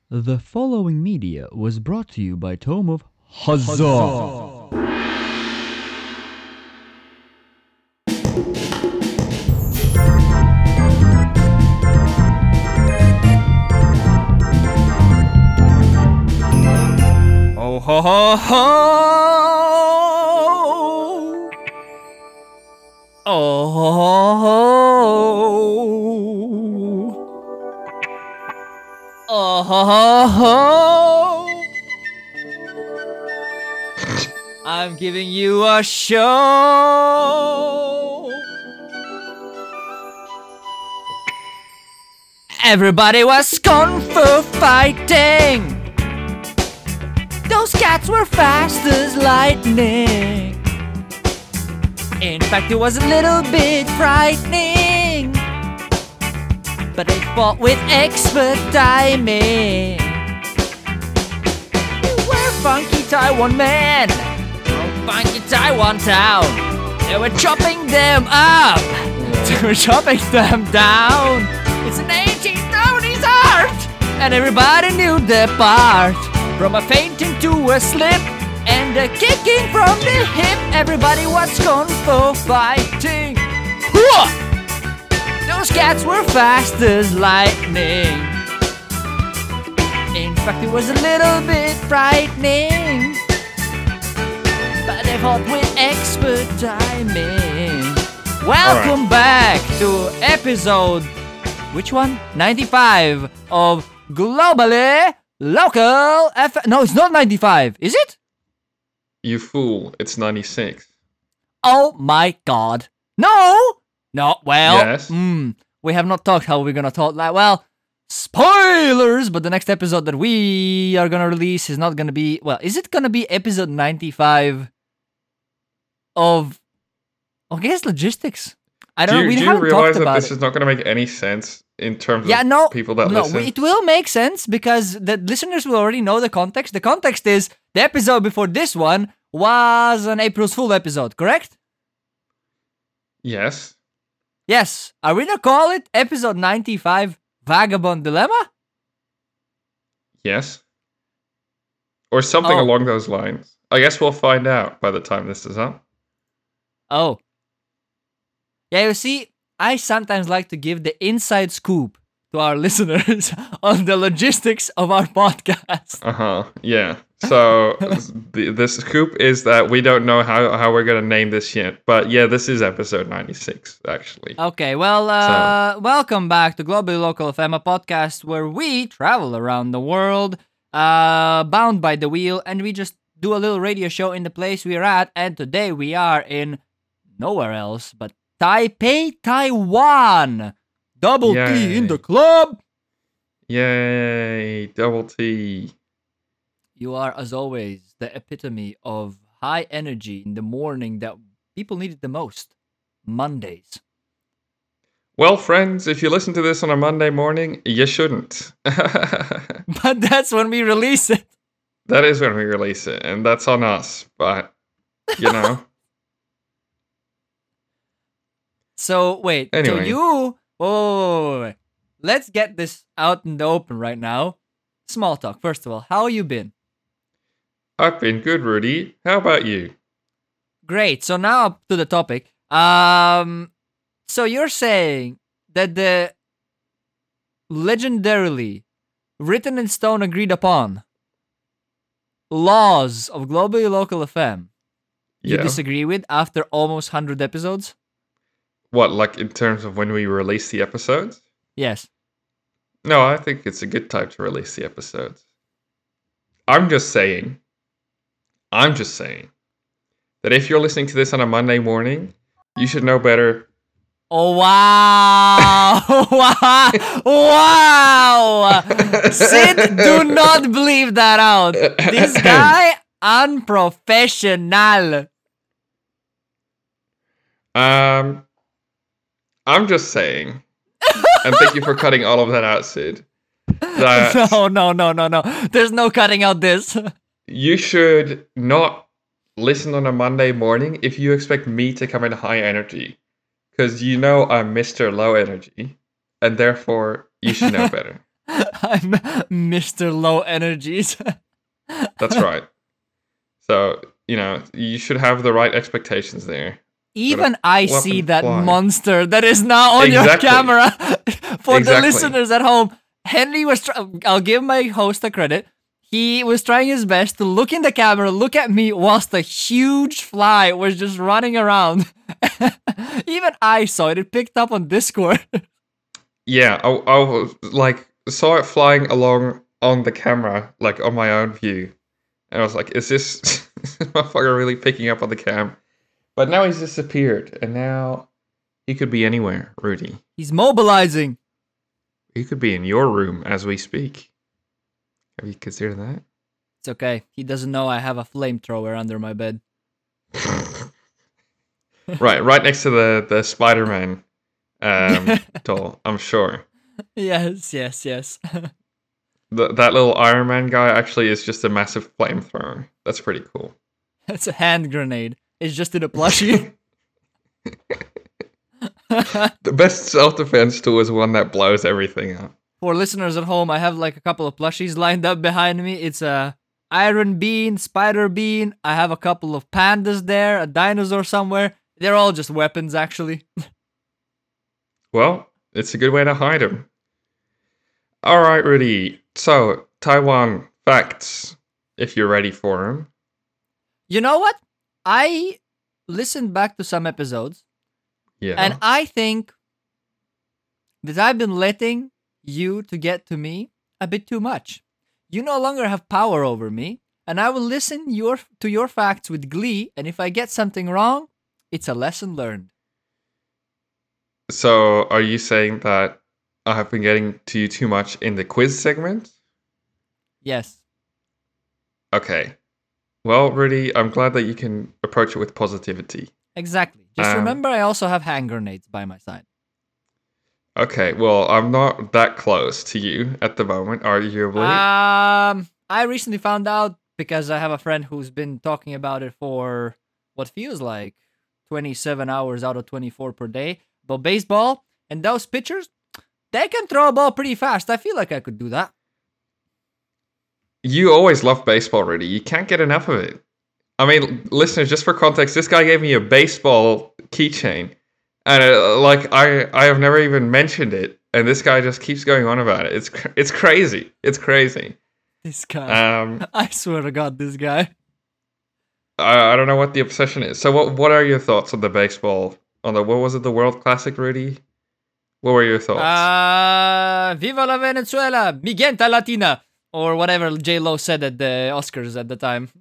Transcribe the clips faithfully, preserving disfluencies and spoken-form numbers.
The following media was brought to you by Tome of Huzzah. Oh ho ho ho! Oh ho ho ho! Oh ho ho ho! I'm giving you a show. Everybody was kung fu fighting. Those cats were fast as lightning. In fact, it was a little bit frightening, but they fought with expert timing. We're funky Taiwan men from funky Taiwan town. They were chopping them up, they were chopping them down. It's an eighteen thirties art, and everybody knew their part. From a fainting to a slip and a kicking from the hip, everybody was kung fu fighting. Hooah! Those cats were fast as lightning. In fact, it was a little bit frightening, but they fought with expert timing. Welcome right. back to episode, which one? ninety-five of Globally Local F... No, it's not ninety-five, is it? You fool, it's ninety-six. Oh my god. No! No, well... Yes? Mm, we have not talked how we're gonna talk like... Well, spoilers! But the next episode that we are gonna release is not gonna be... Well, is it gonna be episode ninety-five of... I guess logistics? I don't do you, know, we do haven't you realize talked that about this it. is not gonna make any sense in terms yeah, of no, people that no, listen? it will make sense because the listeners will already know the context. The context is the episode before this one was an April's Fool episode, correct? Yes. Yes. Are we gonna call it episode ninety-five Vagabond Dilemma? Yes. Or something Oh. along those lines. I guess we'll find out by the time this is up. Oh. Yeah, you see, I sometimes like to give the inside scoop to our listeners on the logistics of our podcast. Uh-huh, yeah. So, the, the scoop is that we don't know how, how we're going to name this yet. But yeah, this is episode ninety-six, actually. Okay, well, uh, so. welcome back to Globally Local F M, a podcast where we travel around the world, uh, bound by the wheel, and we just do a little radio show in the place we're at. And today we are in nowhere else but Taipei, Taiwan. Double Yay. T in the club. Yay, double T. You are, as always, the epitome of high energy in the morning that people need it the most. Mondays. Well, friends, if you listen to this on a Monday morning, you shouldn't. But that's when we release it. That is when we release it, and that's on us. But, you know. So, wait. Anyway. So you... Whoa, whoa, whoa, wait. Let's get this out in the open right now. Small talk, first of all. How you been? I've been good, Rudy. How about you? Great. So now up to the topic. Um, so you're saying that the legendarily written in stone, agreed upon laws of Globally Local F M you Yeah. disagree with after almost one hundred episodes? What, like in terms of when we release the episodes? Yes. No, I think it's a good time to release the episodes. I'm just saying, I'm just saying, that if you're listening to this on a Monday morning, you should know better. Oh, wow! Wow! Wow! Sid, do not believe that out. This guy, unprofessional. Um, I'm just saying, and thank you for cutting all of that out, Sid, that No, no, no, no, no. There's no cutting out this. you should not listen on a Monday morning if you expect me to come in high energy. Because you know I'm Mister Low Energy, and therefore you should know better. I'm Mister Low Energies. That's right. So, you know, you should have the right expectations there. Even I up see and that fly. monster that is now on Exactly. your camera. For Exactly. the listeners at home, Henry was. Try- I'll give my host a credit. He was trying his best to look in the camera, look at me, whilst a huge fly was just running around. Even I saw it. It picked up on Discord. Yeah, I, I was like saw it flying along on the camera, like on my own view, and I was like, "Is this, is this motherfucker really picking up on the cam?" But now he's disappeared, and now he could be anywhere, Rudy. He's mobilizing. He could be in your room as we speak. Have you considered that? It's okay. He doesn't know I have a flamethrower under my bed. Right, right next to the the Spider-Man um, doll, I'm sure. Yes, yes, yes. The, that little Iron Man guy actually is just a massive flamethrower. That's pretty cool. It's a hand grenade. It's just in a plushie. The best self-defense tool is one that blows everything up. For listeners at home, I have like a couple of plushies lined up behind me. It's a Iron Bean, Spider Bean. I have a couple of pandas there, a dinosaur somewhere. They're all just weapons, actually. Well, it's a good way to hide them. All right, Rudy. So, Taiwan facts, if you're ready for them. You know what? I listened back to some episodes, Yeah. and I think that I've been letting you to get to me a bit too much. You no longer have power over me, and I will listen your to your facts with glee, and if I get something wrong, it's a lesson learned. So, are you saying that I have been getting to you too much in the quiz segment? Yes. Okay. Well, Rudy, I'm glad that you can approach it with positivity. Exactly. Just Um, remember, I also have hand grenades by my side. Okay, well, I'm not that close to you at the moment, arguably. Um, I recently found out because I have a friend who's been talking about it for what feels like twenty-seven hours out of twenty-four per day. But baseball and those pitchers, they can throw a ball pretty fast. I feel like I could do that. You always love baseball, Rudy. You can't get enough of it. I mean, listeners, just for context, this guy gave me a baseball keychain. And uh, like, I, I have never even mentioned it. And this guy just keeps going on about it. It's cr- it's crazy. It's crazy. This guy. Um, I swear to God, this guy. I, I don't know what the obsession is. So what what are your thoughts on the baseball? On the, what was it, the World Classic, Rudy? What were your thoughts? Uh, Viva la Venezuela, mi gente latina. Or whatever J-Lo said at the Oscars at the time.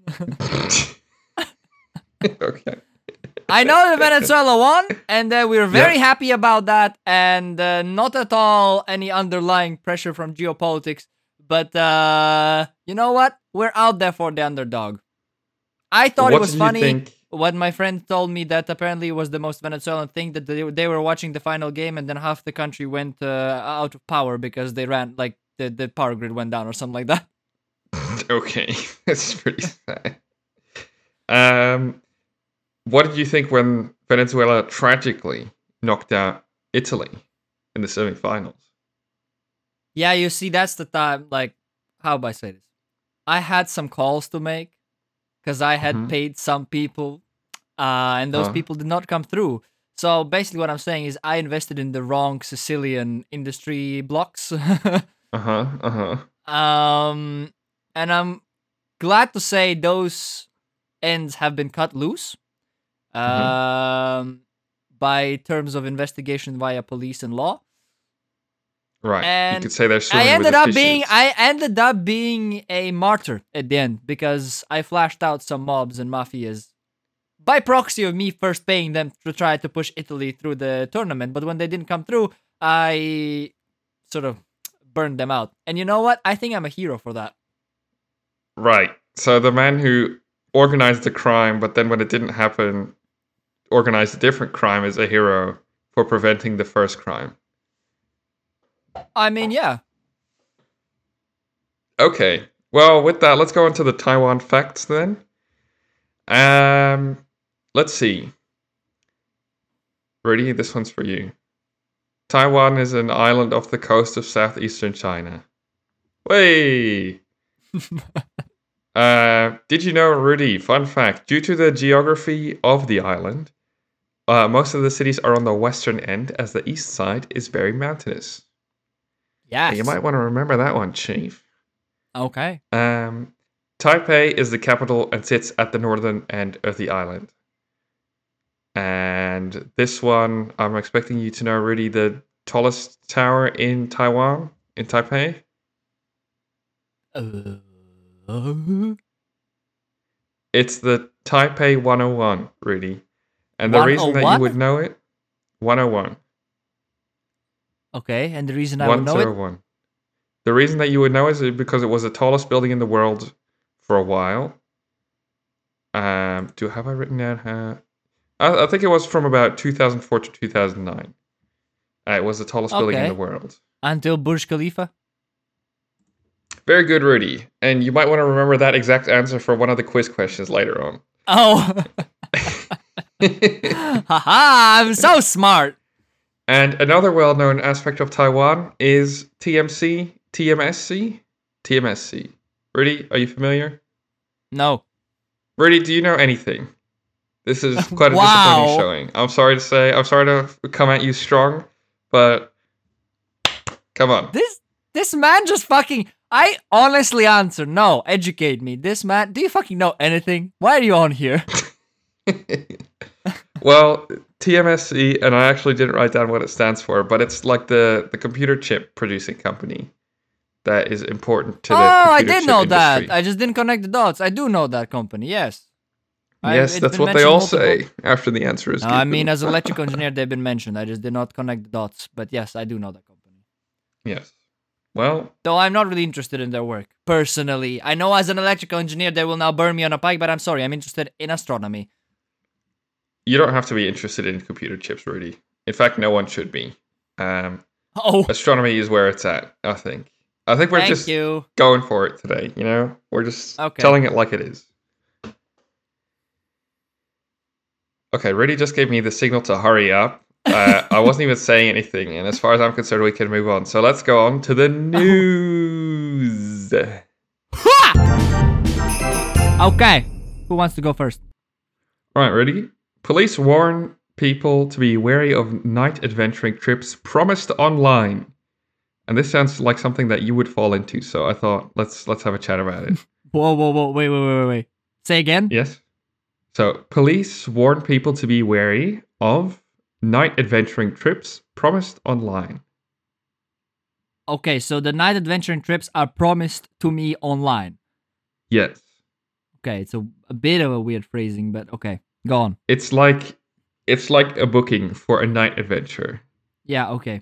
Okay. I know that Venezuela won, and uh, we were very Yeah. happy about that, and uh, not at all any underlying pressure from geopolitics. But uh, you know what? We're out there for the underdog. I thought What it was did you funny think- when my friend told me that apparently it was the most Venezuelan thing, that they, they were watching the final game and then half the country went uh, out of power because they ran, like, the, the power grid went down or something like that. Okay, that's pretty sad. Um, what did you think when Venezuela tragically knocked out Italy in the semifinals? Yeah, you see, that's the time, like, how do I say this? I had some calls to make because I had Mhm. paid some people uh, and those Huh. people did not come through. So basically what I'm saying is I invested in the wrong Sicilian industry blocks. Uh-huh, uh-huh. um, and I'm glad to say those ends have been cut loose um, by terms of investigation via police and law. Right. And you could say they're swimming I ended with the up fishes. being I ended up being a martyr at the end because I flashed out some mobs and mafias by proxy of me first paying them to try to push Italy through the tournament. But when they didn't come through, I sort of burned them out. And you know what? I think I'm a hero for that. Right. So the man who organized the crime, but then when it didn't happen, organized a different crime is a hero for preventing the first crime. I mean, yeah. Okay. Well, with that, let's go on to the Taiwan facts then. Um, let's see. Rudy, this one's for you. Taiwan is an island off the coast of southeastern China. Way. uh, did you know, Rudy? Fun fact: due to the geography of the island, uh, most of the cities are on the western end, as the east side is very mountainous. Yes. You might want to remember that one, Chief. Okay. Um, Taipei is the capital and sits at the northern end of the island. And this one, I'm expecting you to know, Rudy, the tallest tower in Taiwan, in Taipei. Uh, It's the Taipei one oh one, Rudy. And the reason that you would know it, one oh one. Okay, and the reason I would know it? one oh one. The reason that you would know is because it was the tallest building in the world for a while. Um, do have I written down how? I, I think it was from about two thousand four to two thousand nine. Uh, it was the tallest okay. building in the world. Until Burj Khalifa? Very good, Rudy. And you might want to remember that exact answer for one of the quiz questions later on. Oh. Haha, I'm so smart. And another well-known aspect of Taiwan is T M C, T M S C, T M S C. Rudy, are you familiar? No. Rudy, do you know anything? This is quite a wow. disappointing showing. I'm sorry to say, I'm sorry to come at you strong, but come on. This this man just fucking... I honestly answer, no, educate me. This man, do you fucking know anything? Why are you on here? Well, T M S C, and I actually didn't write down what it stands for, but it's like the, the computer chip producing company that is important to the oh, computer I did chip know industry. that. I just didn't connect the dots. I do know that company, yes. Yes, I, that's what they all multiple... say after the answer is no, given. I mean, as an electrical engineer, they've been mentioned. I just did not connect the dots. But yes, I do know that company. Yes. Well... Though I'm not really interested in their work, personally. I know as an electrical engineer, they will now burn me on a pike, but I'm sorry, I'm interested in astronomy. You don't have to be interested in computer chips, Rudy. In fact, no one should be. Um, oh. Astronomy is where it's at, I think. I think we're Thank just you. going for it today, you know? We're just okay. telling it like it is. Okay, Rudy just gave me the signal to hurry up. Uh, I wasn't even saying anything, and as far as I'm concerned, we can move on. So let's go on to the news. Okay, who wants to go first? All right, ready? Police warn people to be wary of night adventuring trips promised online. And this sounds like something that you would fall into, so I thought let's let's have a chat about it. Whoa, whoa, whoa, wait, wait, wait, wait. Say again? Yes. So, police warn people to be wary of night adventuring trips promised online. Okay, so the night adventuring trips are promised to me online. Yes. Okay, it's a, a bit of a weird phrasing, but okay, go on. It's like it's like a booking for a night adventure. Yeah, okay.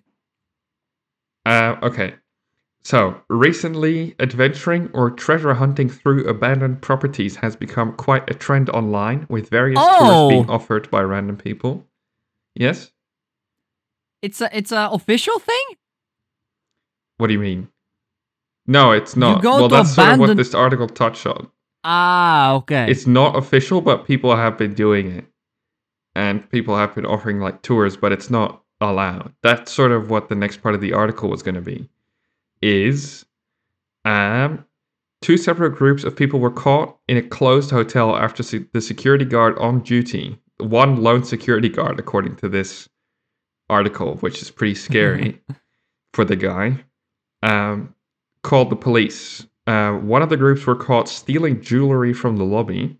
Uh, okay. So, recently, adventuring or treasure hunting through abandoned properties has become quite a trend online, with various oh. tours being offered by random people. Yes? It's a it's a official thing? What do you mean? No, it's not. You go well, to that's abandoned... sort of what this article touched on. Ah, okay. It's not official, but people have been doing it. And people have been offering like tours, but it's not allowed. That's sort of what the next part of the article was going to be. Is um, two separate groups of people were caught in a closed hotel after se- the security guard on duty, one lone security guard, according to this article, which is pretty scary for the guy, um, called the police. Uh, one of the groups were caught stealing jewelry from the lobby,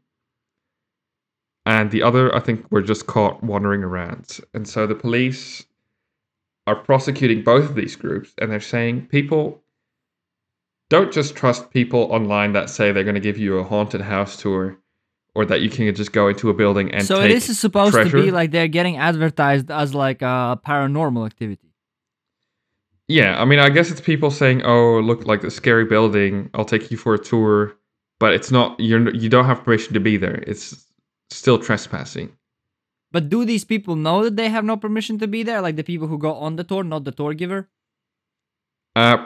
and the other, I think, were just caught wandering around. And so the police are prosecuting both of these groups, and they're saying people don't just trust people online that say they're going to give you a haunted house tour, or that you can just go into a building and so take this is supposed treasure. to be like they're getting advertised as like a paranormal activity. Yeah, I mean, I guess it's people saying, "Oh, look, like the scary building. I'll take you for a tour," but it's not. You're you don't have permission to be there. It's still trespassing. But do these people know that they have no permission to be there? Like the people who go on the tour, not the tour giver? Uh,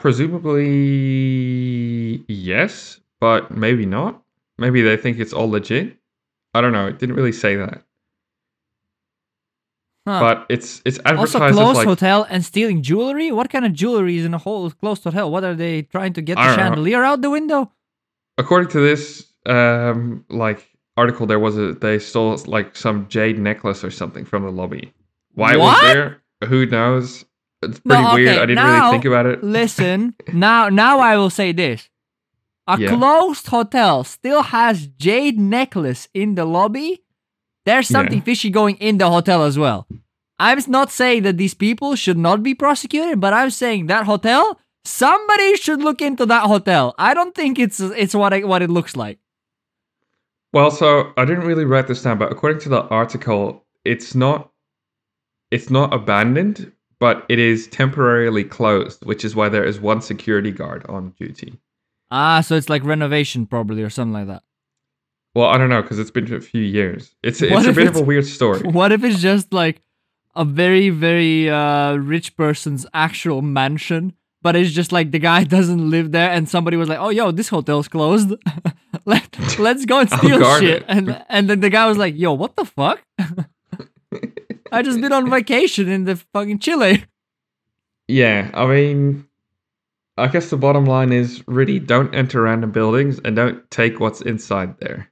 presumably, yes, but maybe not. Maybe they think it's all legit. I don't know. It didn't really say that. Huh. But it's it's Also, advertised closed as like hotel and stealing jewelry? What kind of jewelry is in a whole closed hotel? What are they trying to get I the don't know. chandelier out the window? According to this um like article, there was a they stole like some jade necklace or something from the lobby. Why it was What? there? Who knows? It's pretty No, weird. okay, I didn't now, really think about it. Listen, now now I will say this. A Yeah. closed hotel still has jade necklace in the lobby. There's something Yeah. fishy going in the hotel as well. I'm not saying that these people should not be prosecuted, but I'm saying that hotel, somebody should look into that hotel. I don't think it's it's what it, what it looks like. Well, so I didn't really write this down, but according to the article, it's not it's not abandoned, but it is temporarily closed, which is why there is one security guard on duty. Ah, so it's like renovation probably or something like that. Well, I don't know because it's been a few years. It's What it's a if bit of it's- a weird story. What if it's just like a very, very uh, rich person's actual mansion, but it's just like the guy doesn't live there and somebody was like, oh, yo, this hotel's closed. Let, let's go and I'll steal guard shit. it. And, and then the guy was like, yo, what the fuck? I just been on vacation in the fucking Chile. Yeah, I mean, I guess the bottom line is really don't enter random buildings and don't take what's inside there.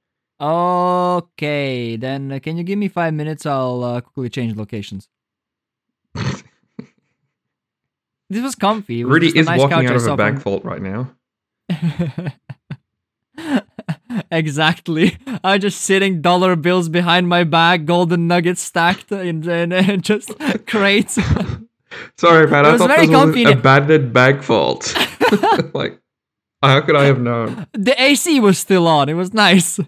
Okay, then uh, can you give me five minutes? I'll uh, quickly change locations. This was comfy. It was Rudy just a is nice walking couch out I of saw a bank from- vault right now. Exactly. I'm just sitting dollar bills behind my back, golden nuggets stacked in, in, in just crates. Sorry, man. It I was thought very this was an convenient. abandoned bank vault. Like, how could I have known? The A C was still on. It was nice.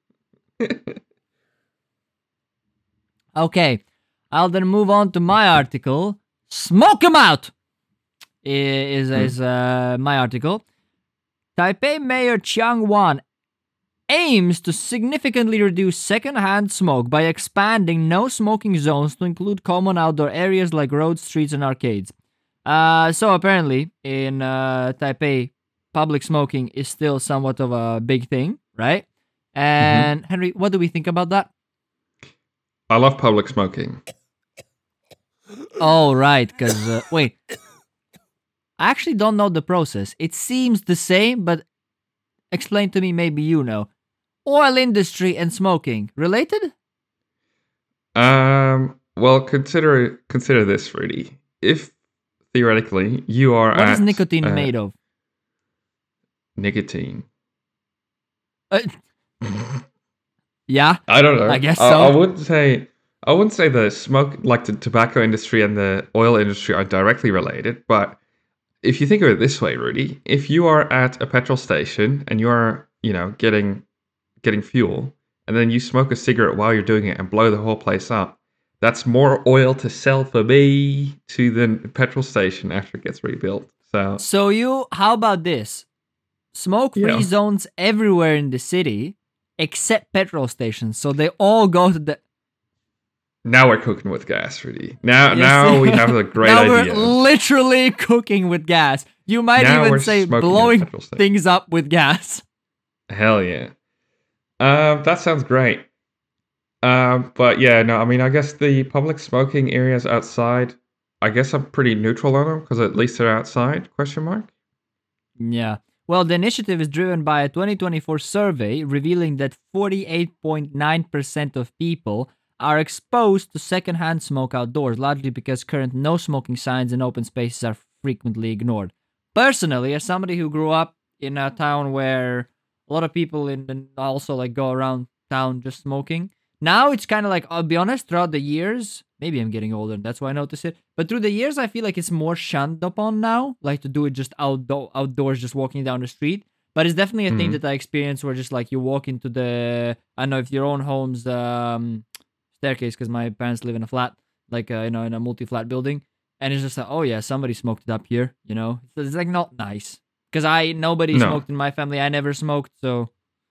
Okay. I'll then move on to my article. Smoke 'em out! I- Is, is uh, my article. Taipei Mayor Chiang Wan aims to significantly reduce secondhand smoke by expanding no smoking zones to include common outdoor areas like roads, streets, and arcades. Uh, so apparently, in uh, Taipei, public smoking is still somewhat of a big thing, right? And Henry, what do we think about that? I love public smoking. Oh, right, because, uh, wait. I actually don't know the process. It seems the same, but explain to me, maybe you know. Oil industry and smoking, related? Um. Well, consider consider this, Rudy. If theoretically you are What at is nicotine uh, made of? nicotine. Uh, yeah, I don't know. I guess I, so. I wouldn't say I wouldn't say the smoke, like the tobacco industry and the oil industry, are directly related. But if you think of it this way, Rudy, if you are at a petrol station and you are, you know, getting getting fuel, and then you smoke a cigarette while you're doing it and blow the whole place up, that's more oil to sell for me to the petrol station after it gets rebuilt. So So you, how about this? Smoke-free Yeah. zones everywhere in the city, except petrol stations. So they all go to the. now we're cooking with gas, Rudy. Now, You now see? we have a great now idea. we're literally cooking with gas. You might Now even we're say smoking at a blowing petrol station. things up with gas. Hell yeah. Um, that sounds great. Um, but yeah, no, I mean, I guess the public smoking areas outside, I guess I'm pretty neutral on them because at least they're outside, question mark. Yeah. Well, the initiative is driven by a twenty twenty-four survey revealing that forty-eight point nine percent of people are exposed to secondhand smoke outdoors, largely because current no smoking signs in open spaces are frequently ignored. Personally, as somebody who grew up in a town where a lot of people in the, also like go around town just smoking, now it's kind of like, I'll be honest, throughout the years, maybe I'm getting older and that's why I notice it, but through the years I feel like it's more shunned upon now, like to do it just outdo- outdoors, just walking down the street. But it's definitely a thing Mhm. that I experienced where just like you walk into the, I don't know if your own home's um, staircase, because my parents live in a flat, like uh, you know, in a multi-flat building, and it's just like, oh yeah, somebody smoked it up here, you know. It's, it's like not nice because I nobody No. smoked in my family. I never smoked, so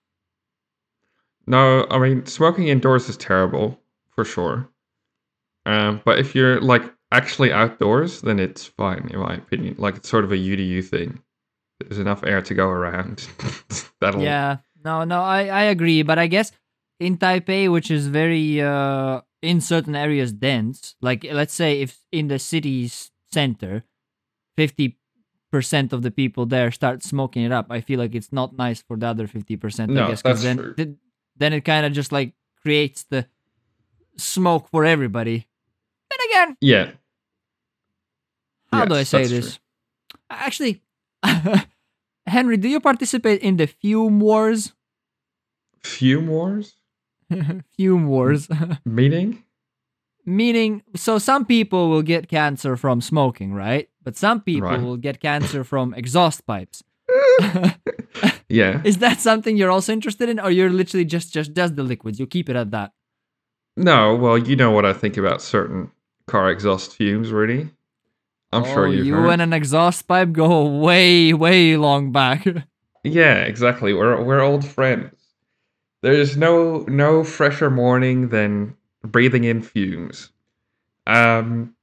No, I mean, smoking indoors is terrible for sure. Um, but if you're like actually outdoors, then it's fine, in my opinion. Like it's sort of a you to you thing. There's enough air to go around. That'll yeah, no, no, I I agree, but I guess in Taipei, which is very uh in certain areas dense, like let's say if in the city's center, fifty percent of the people there start smoking it up, I feel like it's not nice for the other fifty percent, I No, guess, because that's then true. th- then it kind of just like creates the smoke for everybody. Then again, Yeah. how do I Yes, say that's this? Actually, Henry, do you participate in the fume wars? Fume wars? Fume wars. Meaning? Meaning, so some people will get cancer from smoking, right? But some people Right. will get cancer from exhaust pipes. Yeah. Is that something you're also interested in, or you're literally just just just the liquids? You keep it at that. No, well, you know what I think about certain car exhaust fumes, really. I'm sure Oh, you've you heard. and an exhaust pipe go way, way long back. Yeah, exactly. We're we're old friends. There's no no fresher morning than breathing in fumes. Um,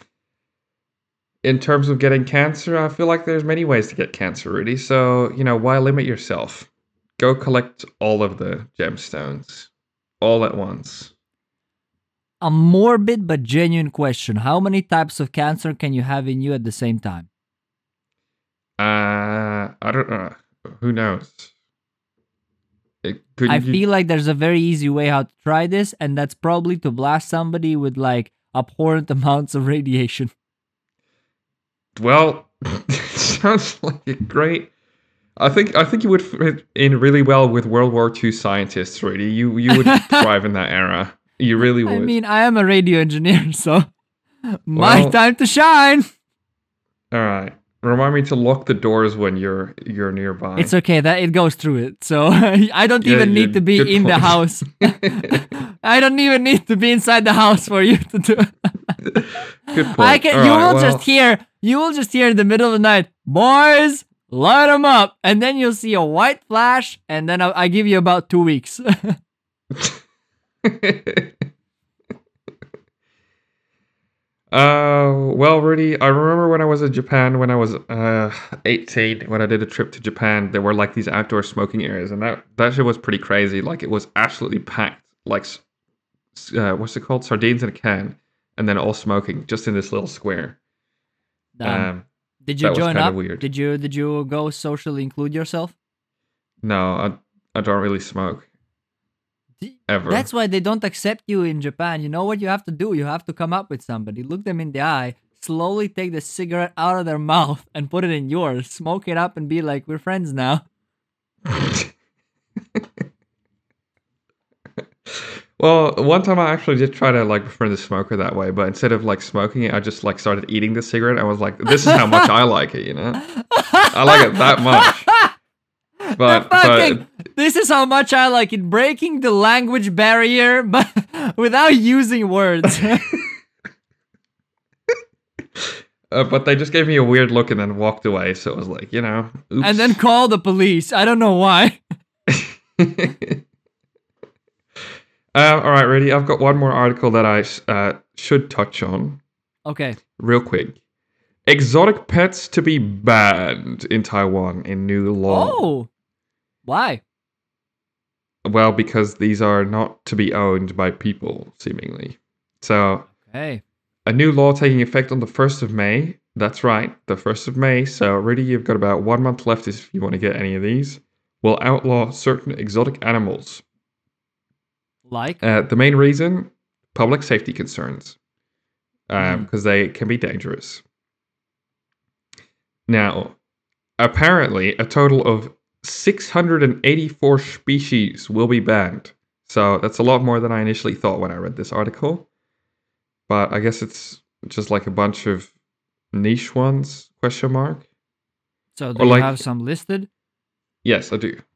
in terms of getting cancer, I feel like there's many ways to get cancer, really. So, you know, why limit yourself? Go collect all of the gemstones all at once. A morbid but genuine question. How many types of cancer can you have in you at the same time? Uh, I don't know. Who knows? It, could I you, feel like there's a very easy way how to try this, and that's probably to blast somebody with like abhorrent amounts of radiation. Well, sounds like a great. I think I think you would fit in really well with World War Two scientists. Really, you you would thrive in that era. You really would. I mean, I am a radio engineer, so my Well- time to shine. All right. Remind me to lock the doors when you're you're nearby. It's okay that it goes through it, so I don't Yeah, even yeah, need to be good in the point. house. I don't even need to be inside the house for you to do. Good point. I can. All you right, will well, just hear. You will just hear in the middle of the night, boys, light them up, and then you'll see a white flash, and then I, I give you about two weeks. Uh, well, Rudy, I remember when I was in Japan when I was uh eighteen, when I did a trip to Japan, there were like these outdoor smoking areas, and that that shit was pretty crazy. Like it was absolutely packed, like s- s- uh, what's it called, sardines in a can, and then all smoking just in this little square. Um, Um, did you that was join kinda up? weird. Did you did you go socially include yourself? no, I I don't really smoke D- ever. That's why they don't accept you in Japan. You know what you have to do? You have to come up with somebody, look them in the eye, slowly take the cigarette out of their mouth and put it in yours, smoke it up, and be like, "We're friends now." Well, one time I actually did try to like befriend a smoker that way, but instead of like smoking it, I just like started eating the cigarette. I was like, "This is how much I like it," you know. I like it that much. But The fucking, but this is how much I like it. Breaking the language barrier, but without using words. uh, but they just gave me a weird look and then walked away. So it was like, you know, oops. And then call the police. I don't know why. Uh, all right, ready. I've got one more article that I uh, should touch on Okay. real quick. Exotic pets to be banned in Taiwan in new law. Oh. Why? Well, because these are not to be owned by people, seemingly. So, Hey. a new law taking effect on the first of May. That's right, the first of May. So, really, you've got about one month left if you want to get any of these. Will outlaw certain exotic animals. Like? Uh, the main reason, public safety concerns, because Mm. they can be dangerous. Now, apparently, a total of six hundred eighty-four species will be banned. So that's a lot more than I initially thought when I read this article. But I guess it's just like a bunch of niche ones, question mark. So do or you like- have some listed? Yes, I do.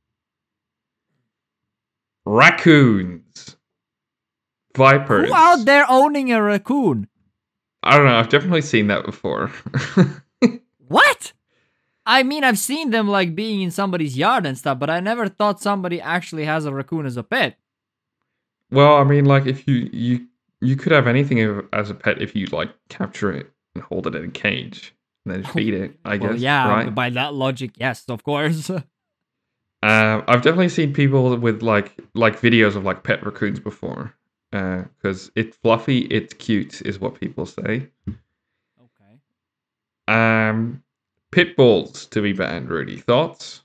Raccoons. Vipers. Who out there owning a raccoon? I don't know, I've definitely seen that before. What? I mean, I've seen them like being in somebody's yard and stuff, but I never thought somebody actually has a raccoon as a pet. Well, I mean, like, if you you you could have anything of- as a pet if you like capture it and hold it in a cage and then feed it. I Well, guess. yeah, Right. by that logic, yes, of course. Um, I've definitely seen people with like like videos of like pet raccoons before, because uh, it's fluffy, it's cute, is what people say. Okay. Um, pit bulls to be banned. Rudy, thoughts?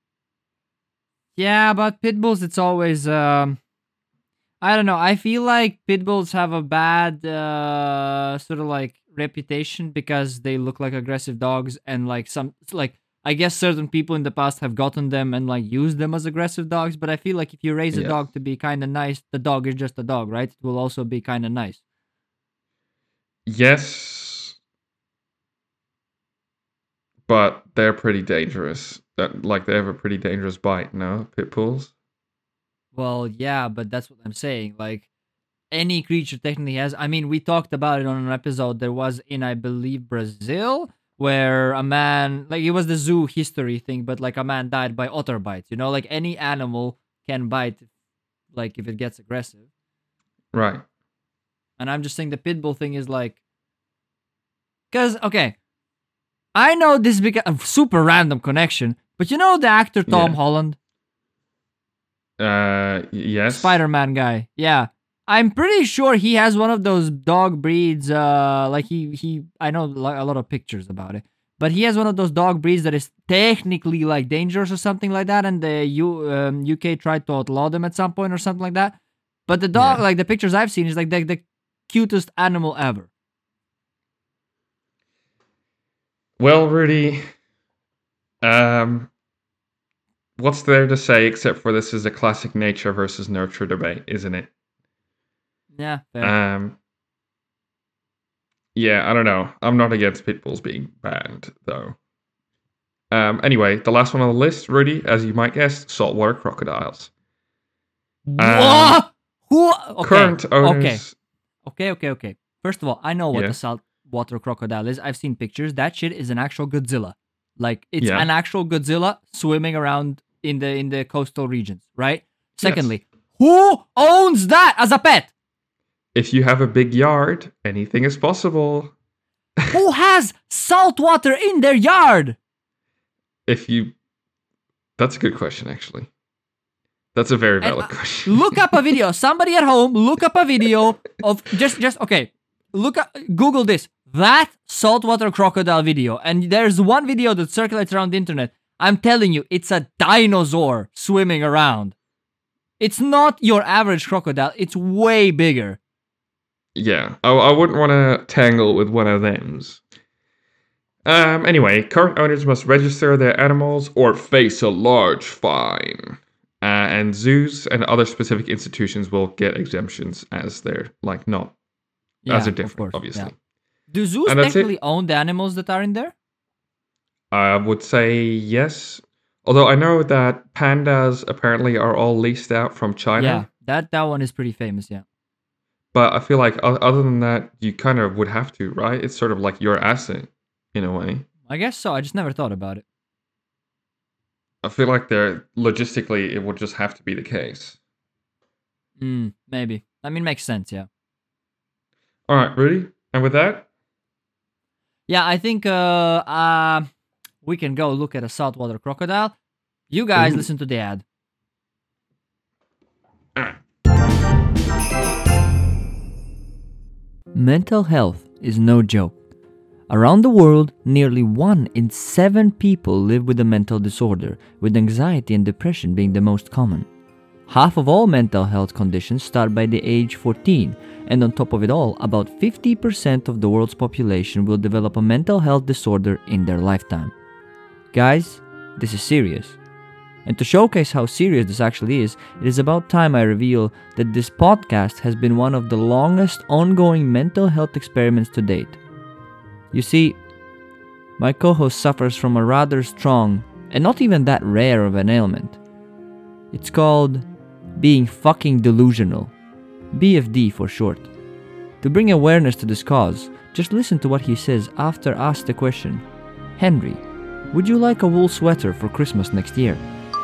Yeah, about pit bulls, it's always um, I don't know. I feel like pit bulls have a bad uh sort of like reputation because they look like aggressive dogs, and like some like I guess certain people in the past have gotten them and like used them as aggressive dogs. But I feel like if you raise a Yes. dog to be kind of nice, the dog is just a dog, right? It will also be kind of nice. Yes, but they're pretty dangerous. That like they have a pretty dangerous bite. No, pit bulls. Well, yeah, but that's what I'm saying. Like any creature technically has. I mean, we talked about it on an episode. There was in, I believe, Brazil, where a man, like it was the zoo history thing, but like a man died by otter bites. You know, like any animal can bite, like if it gets aggressive. Right. And I'm just saying the pit bull thing is like, because okay, I know this beca- a super random connection, but you know the actor Tom Yeah. Holland, Uh, yes. Spider-Man guy. Yeah. I'm pretty sure he has one of those dog breeds. Uh, like he, he, I know li- a lot of pictures about it, but he has one of those dog breeds that is technically like dangerous or something like that. And the U, um, U K tried to outlaw them at some point or something like that. But the dog, Yeah. like the pictures I've seen, is like the, the cutest animal ever. Well, Rudy, um, what's there to say except for this is a classic nature versus nurture debate, isn't it? Yeah. Fair. Um, yeah, I don't know. I'm not against pit bulls being banned, though. Um, anyway, the last one on the list, Rudy, as you might guess, saltwater crocodiles. What? Who? Okay. Current owners. Okay. Okay. Okay. Okay. First of all, I know what Yeah. the saltwater crocodile is. I've seen pictures. That shit is an actual Godzilla. Like it's Yeah. an actual Godzilla swimming around in the in the coastal regions, right? Secondly, who owns that as a pet? If you have a big yard, anything is possible. Who has salt water in their yard? If you. That's a good question, actually. That's a very And, valid uh, question. Look up a video. Somebody at home, look up a video of just just okay. Look up, Google this. That saltwater crocodile video, and there's one video that circulates around the internet. I'm telling you, it's a dinosaur swimming around. It's not your average crocodile. It's way bigger. Yeah, I, I wouldn't want to tangle with one of them's. Um, anyway, current owners must register their animals or face a large fine. Uh, and zoos and other specific institutions will get exemptions as they're, like, not, Yeah, as they're of different, course, obviously. yeah. Do zoos And that's it. technically own the animals that are in there? I would say yes. Although I know that pandas apparently are all leased out from China. Yeah, that, that one is pretty famous, yeah. But I feel like o- other than that, you kind of would have to, right? It's sort of like your asset, in a way. I guess so. I just never thought about it. I feel like they're logistically, it would just have to be the case. Mm, maybe. I mean, makes sense, yeah. All right, Rudy. And with that, Yeah, I think uh, uh, we can go look at a saltwater crocodile. You guys Ooh. listen to the ad. ah, Mental health is no joke. Around the world, nearly one in seven people live with a mental disorder, with anxiety and depression being the most common. Half of all mental health conditions start by the age fourteen, and on top of it all, about fifty percent of the world's population will develop a mental health disorder in their lifetime. Guys, this is serious. And to showcase how serious this actually is, it is about time I reveal that this podcast has been one of the longest ongoing mental health experiments to date. You see, my co-host suffers from a rather strong, and not even that rare of an ailment. It's called being fucking delusional. B F D for short. To bring awareness to this cause, just listen to what he says after asked the question, Henry, would you like a wool sweater for Christmas next year?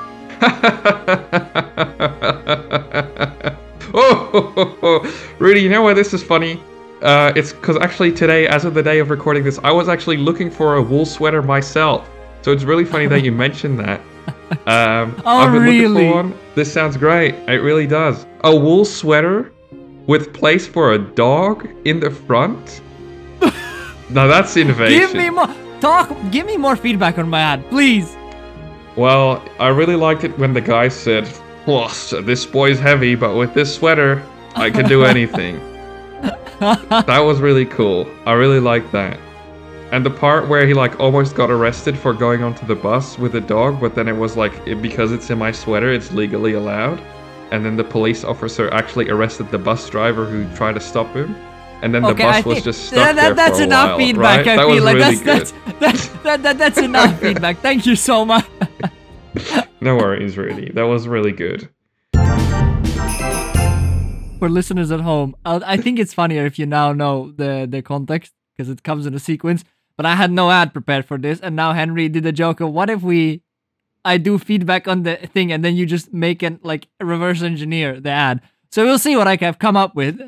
oh, Rudy, you know why this is funny? Uh, it's because actually today, as of the day of recording this, I was actually looking for a wool sweater myself. So it's really funny that you mentioned that. Um, Oh, I've been really? looking for one. This sounds great. It really does. A wool sweater with place for a dog in the front? Now that's innovation. Give me more talk. Give me more feedback on my ad, please. Well, I really liked it when the guy said, "Well, so this boy's heavy, but with this sweater, I can do anything." That was really cool. I really liked that. And the part where he like almost got arrested for going onto the bus with a dog, but then it was like, it, because it's in my sweater, it's legally allowed. And then the police officer actually arrested the bus driver who tried to stop him. And then the Okay, bus I was think just that, stuck that, there that's for a enough while, feedback. right? I That feel was like really that's, good. that's, that's, that, that, that's enough feedback. Thank you so much. No worries, really. That was really good. For listeners at home, I'll, I think it's funnier if you now know the, the context, because it comes in a sequence. But I had no ad prepared for this, and now Henry did a joke of, what if we, I do feedback on the thing, and then you just make it like reverse engineer the ad. So we'll see what I have come up with.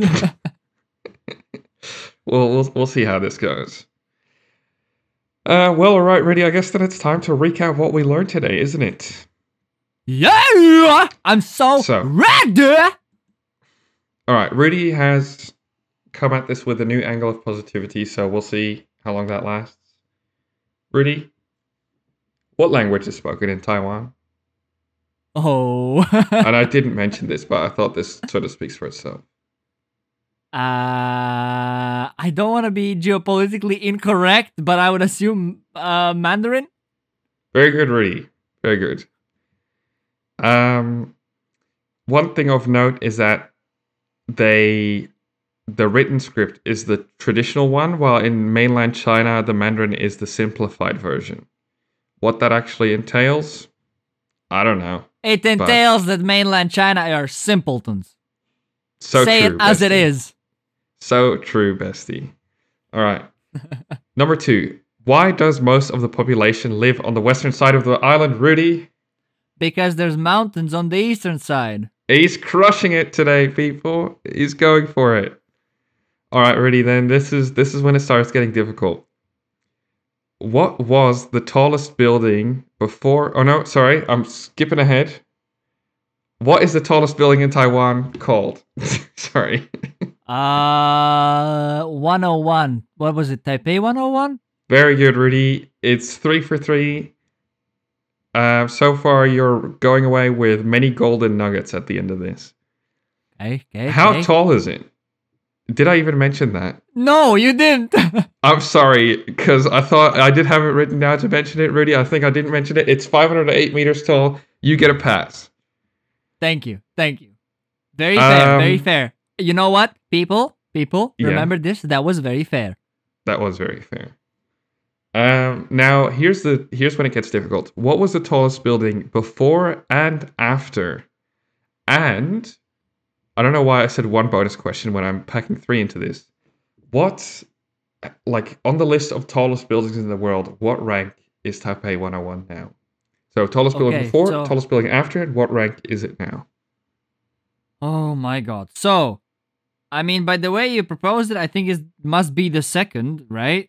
Well, we'll we'll see how this goes. Uh, well, all right, ready. I guess then it's time to recap what we learned today, isn't it? Yeah, I'm so, So- ready. All right, Rudy has come at this with a new angle of positivity, so we'll see how long that lasts. Rudy, what language is spoken in Taiwan? Oh. And I didn't mention this, but I thought this sort of speaks for itself. Uh, I don't want to be geopolitically incorrect, but I would assume uh, Mandarin. Very good, Rudy. Very good. Um, one thing of note is that they, the written script is the traditional one, while in mainland China, the Mandarin is the simplified version. What that actually entails, I don't know. It entails that mainland China are simpletons. So Say true, it as it bestie. is. So true, bestie. All right. Number two. Why does most of the population live on the western side of the island, Rudy? Because there's mountains on the eastern side. He's crushing it today, people. He's going for it. All right, Rudy. Then this is this is when it starts getting difficult. What was the tallest building before? Oh no, sorry, I'm skipping ahead. What is the tallest building in Taiwan called? Sorry. Uh, one oh one. What was it? Taipei one oh one? Very good, Rudy. It's three for three. Uh, so far, you're going away with many golden nuggets at the end of this. Okay, okay. How okay. tall is it? Did I even mention that? No, you didn't. I'm sorry, because I thought I did have it written down to mention it, Rudy. I think I didn't mention it. It's five hundred eight meters tall. You get a pass. Thank you. Thank you. Very fair. Um, very fair. You know what? People, people, Yeah. remember this? That was very fair. That was very fair. Um, now here's the here's when it gets difficult. What was the tallest building before and after? And I don't know why I said one bonus question when I'm packing three into this. What, like on the list of tallest buildings in the world, what rank is Taipei one oh one now? So tallest building Okay, before, so- tallest building after, and what rank is it now? Oh my god. So, I mean, by the way you proposed it, I think it must be the second, right?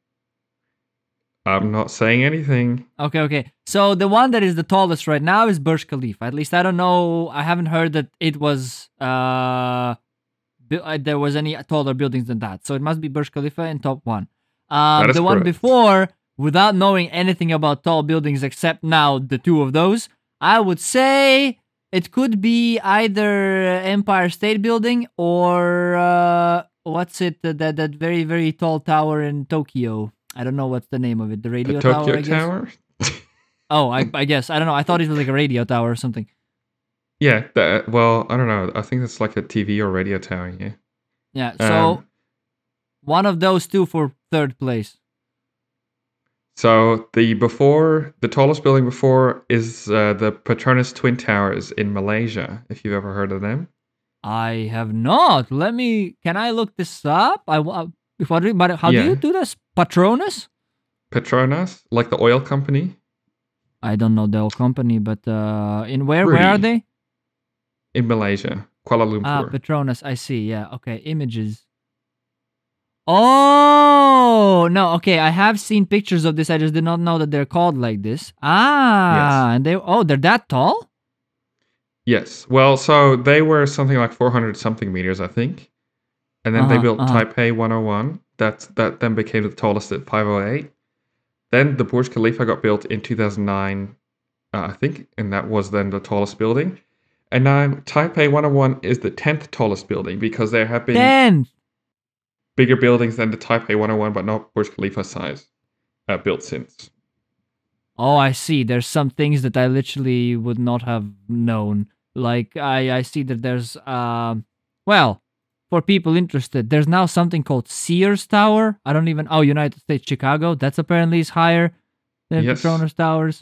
I'm not saying anything. Okay, okay. So the one that is the tallest right now is Burj Khalifa. At least I don't know. I haven't heard that it was uh, bu- uh there was any taller buildings than that. So it must be Burj Khalifa in top one. Um, That is the one correct. before, without knowing anything about tall buildings except now the two of those, I would say it could be either Empire State Building or uh, what's it uh, that that very very tall tower in Tokyo. I don't know what's the name of it. The radio The tower. Tokyo I guess? Tower? Oh, I, I guess. I don't know. I thought it was like a radio tower or something. Yeah, that, well, I don't know. I think it's like a T V or radio tower, yeah. Yeah, so Um, one of those two for third place. So the before, the tallest building before is uh, the Petronas Twin Towers in Malaysia, if you've ever heard of them. I have not. Let me. Can I look this up? I. wa- What? do- But how Yeah. do you do this? Patronus? Petronas, like the oil company I don't know the whole company, but uh, in where? Where are Rudy. they? in Malaysia, Kuala Ah, Lumpur. Petronas. I see. Yeah. Okay. Images. Oh no. Okay. I have seen pictures of this. I just did not know that they're called like this. Ah. And they. Oh, they're that tall. Yes. Well, so they were something like four hundred something meters, I think. And then they Uh-huh, built uh-huh. Taipei one oh one. That's, that then became the tallest at five oh eight. Then the Burj Khalifa got built in two thousand nine, uh, I think, and that was then the tallest building. And now Taipei one oh one is the tenth tallest building because there have been Then, bigger buildings than the Taipei one oh one, but not Burj Khalifa size, uh, built since. oh, I see. There's some things that I literally would not have known. Like, I, I see that there's, um, well, for people interested, there's now something called Sears Tower. I don't even, oh, United States, Chicago. That's apparently is higher than Yes. Petronas Towers.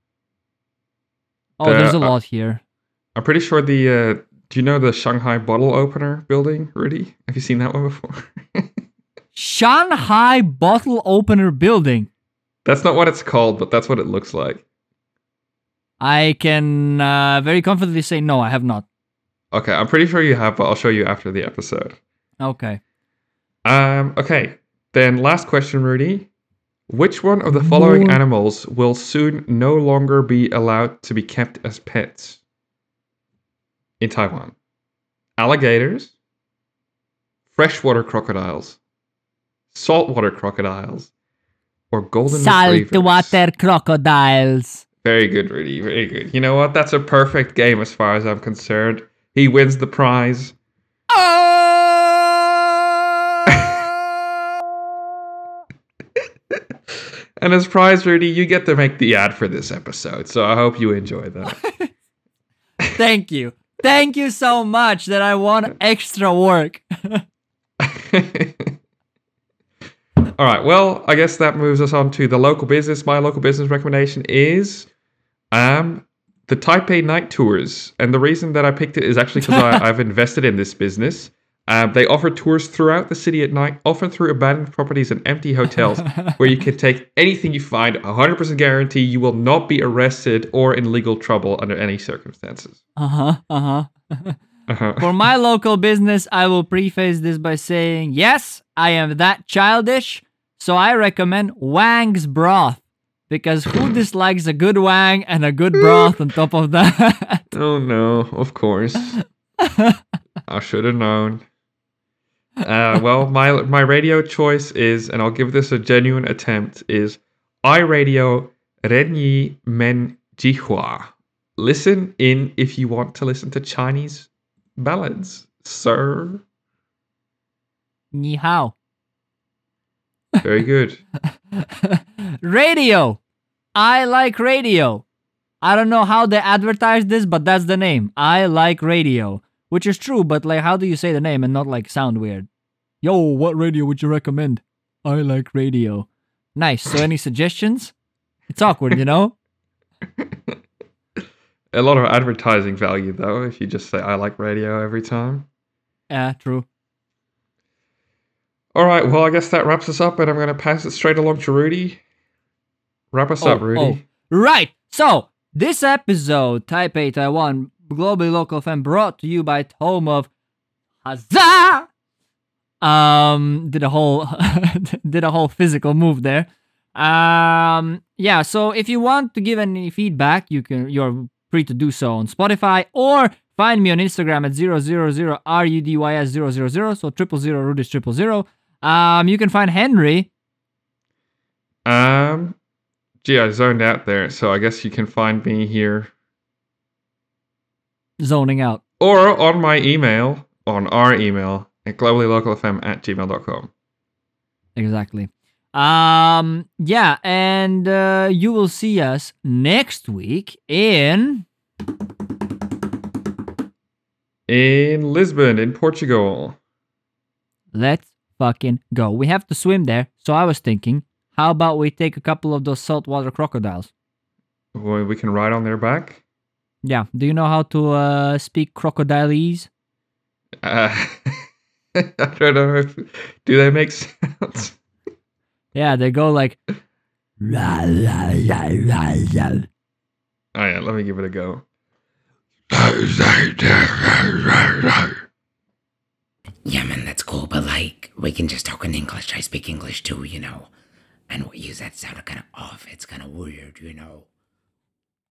Oh, The- there's a uh, lot here. I'm pretty sure the, uh, do you know the Shanghai bottle opener building, Rudy? Have you seen that one before? Shanghai Bottle Opener Building. That's not what it's called, but that's what it looks like. I can uh, very confidently say no, I have not. Okay, I'm pretty sure you have, but I'll show you after the episode. Okay. Um, okay, then last question, Rudy. Which one of the following More- animals will soon no longer be allowed to be kept as pets in Taiwan? Alligators, freshwater crocodiles, saltwater crocodiles, or golden retrievers? Saltwater crocodiles. Very good, Rudy. Very good. You know what? That's a perfect game as far as I'm concerned. He wins the prize. And as prize, Rudy, you get to make the ad for this episode. So I hope you enjoy that. Thank you. Thank you so much that I want extra work. All right. Well, I guess that moves us on to the local business. My local business recommendation is um, the Taipei Night Tours. And the reason that I picked it is actually because I've invested in this business. Um, they offer tours throughout the city at night, often through abandoned properties and empty hotels, where you can take anything you find. one hundred percent guarantee you will not be arrested or in legal trouble under any circumstances. Uh-huh, uh-huh. Uh-huh. For my local business, I will preface this by saying, yes, I am that childish, so I recommend Wang's Broth. Because who dislikes a good Wang and a good broth on top of that? Oh no, of course. I should have known. Uh, well, my my radio choice is, and I'll give this a genuine attempt, is iRadio Renyi Men Jihua. Listen in if you want to listen to Chinese ballads, sir. Ni hao. Very good. Radio. I like radio. I don't know how they advertise this, but that's the name. I like radio. Which is true, but like, how do you say the name and not like sound weird? Yo, what radio would you recommend? I like radio. Nice. So any suggestions? It's awkward, you know? A lot of advertising value, though, if you just say I like radio every time. Yeah, true. All right, well, I guess that wraps us up, and I'm going to pass it straight along to Rudy. Wrap us up, Rudy. Oh. Right. So, this episode, Taipei, Taiwan, Globally Local F M, brought to you by Home of Huzzah! Um, did a whole, did a whole physical move there. Um, yeah, so if you want to give any feedback, you can, you're free to do so on Spotify, or find me on Instagram at zero zero zero R U D Y S zero zero zero, so triple zero Rudy's triple zero. Um, you can find Henry. Um, gee, I zoned out there, so I guess you can find me here. Zoning out. Or on my email, on our email, at globallylocalfm at gmail dot com. Exactly. Um, yeah, and uh, you will see us next week in... In Lisbon, in Portugal. Let's fucking go. We have to swim there, so I was thinking, how about we take a couple of those saltwater crocodiles? Well, we can ride on their back. Yeah, do you know how to uh, speak crocodilese? Uh, I don't know if... Do they make sounds? Yeah, they go like... Oh yeah, let me give it a go. Yeah, man, that's cool, but like, we can just talk in English. I speak English too, you know. And we use that sound kind of off. It's kind of weird, you know.